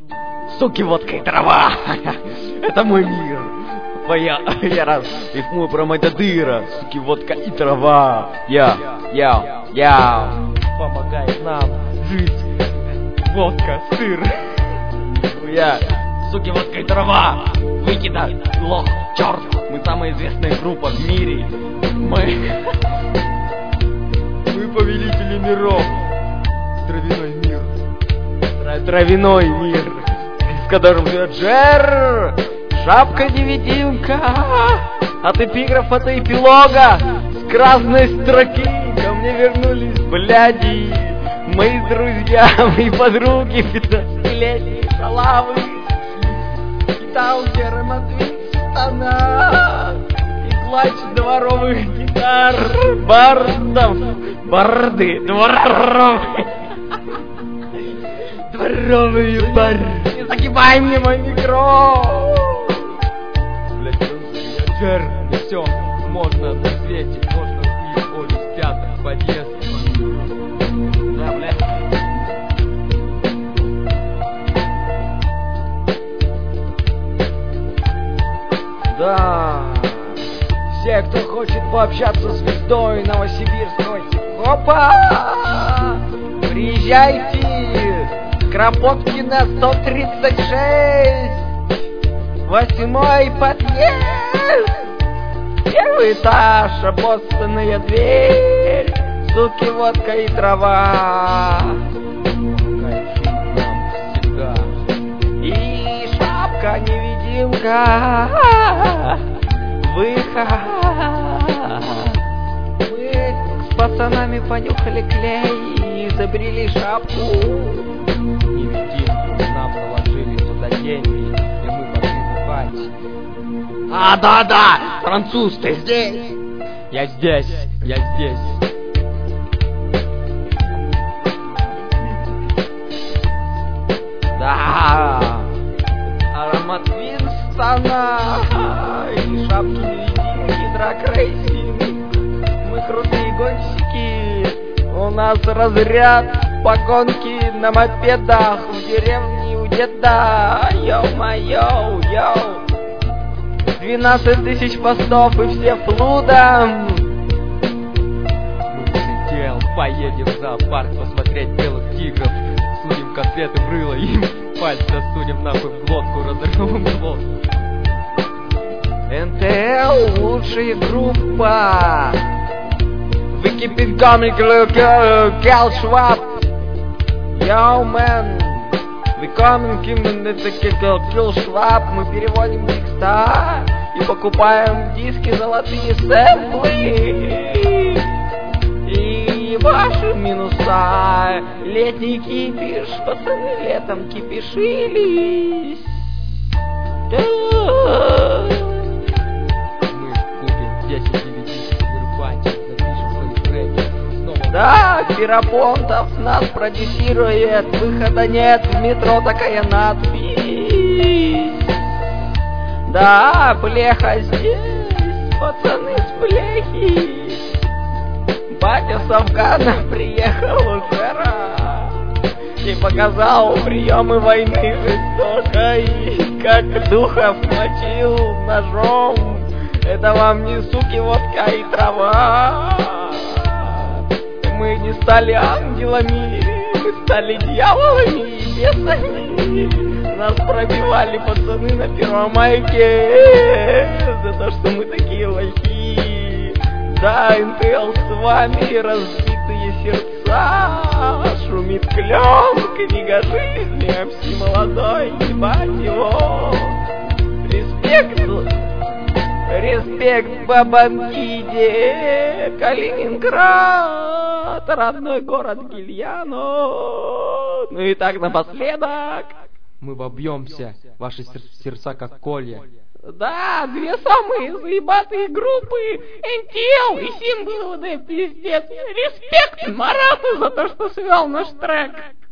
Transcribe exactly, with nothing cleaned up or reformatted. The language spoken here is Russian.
Суки, водка и трава. Это мой мир. Твоя, я раз рифмую про Мададыра. Суки, водка и трава. Я, я, я. Помогает нам жить. Водка, сыр. Я, суки, водка и трава. Выкида, лох, черт. Мы самая известная группа в мире. Мы... Мы повелители миров. Травяной мир. Тра- Травяной мир, с которым живет Джер. Шапка-невидимка. От эпиграфа до эпилога. С красной строки ко мне вернулись бляди. Мои друзья, мои подруги, пятнадцатилетние шалавы. Сталкером от Винстона. И плач дворовых гитар. Бардов. Барды. Дворовые. Дворовые барды. Не загибай мне мой микро. Блять, я Джер, и все, можно на свете, можно и ходить в театр, в подъезд. Да, блядь. Да. Все, кто хочет пообщаться с звездой новосибирского хип-хопа, приезжайте. Кропоткина сто тридцать шесть. Восьмой подъезд. Первый этаж, обоссанная дверь. Суки, водка и трава. Кайфит нам всегда. И шапка-невидимка. Выход. Мы с пацанами понюхали клей и изобрели шапку. Невидимку нам наложили сюда деньги, и мы пошли бухать. А, да-да, француз, ты здесь? Я здесь, я здесь. Да, аромат Винстона и шапки-невидимки, драг-рейсинг. Мы крутые гонщики, у нас разряд по гонке на мопедах в деревне у деда. Йо-майо, йоу. Двенадцать тысяч постов и все флудом. Мы прилетел, поедем в зоопарк посмотреть белых тигров. Сунем конфеты в рыло им, пальцы засунем нахуй в глотку, разорвем глотку. эн тэ эл лучшая группа. We keep it coming, Cal Schwab. Yo, man. We coming, Cal Schwab. Мы переводим текста и покупаем диски, золотые сэмплы. И ваши минуса. Летний кипиш, пацаны летом кипишились. Мы купим десять ди ви ди и рубанчик, запишем свои треки. Снова Да, Ферапонтов нас продюсирует. Выхода нет, в метро такая надпись. Да, Блеха здесь, пацаны с Блехи. Батя с Афгана приехал уже раз и показал приемы войны жестокой, как духов мочил ножом. Это вам не суки, водка и трава. Мы не стали ангелами, мы стали дьяволами и бесами. Нас пробивали пацаны на Первомайке за то, что мы такие лохи. Да, эн тэ эл с вами, разбитые сердца. Шумит клен, книга жизни, эм си молодой, ебать его. Респект, респект Бабангиде, Калининград, родной город Гильяно. Ну и так напоследок. мы вобьемся, ваши сер- сердца как колья. Да, две самые заебатые группы, эн тэ эл и Симбл, да пиздец. Респект Марату за то, что свел наш трек.